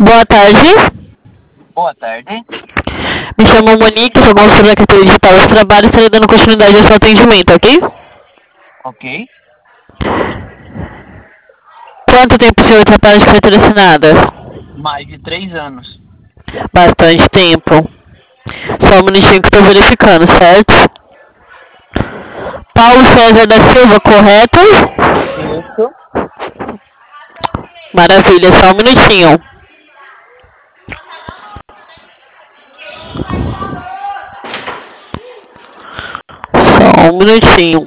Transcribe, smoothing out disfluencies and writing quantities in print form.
Boa tarde. Boa tarde. Me chamo Monique, sou consultora da carteira digital de trabalho e estarei dando continuidade ao seu atendimento, ok? Ok. Quanto tempo o senhor trabalha de carteira assinada? Mais de 3 anos. Bastante tempo. Só um minutinho que estou verificando, certo? Paulo César da Silva, correto? Isso. Maravilha, só um minutinho. Só um minutinho.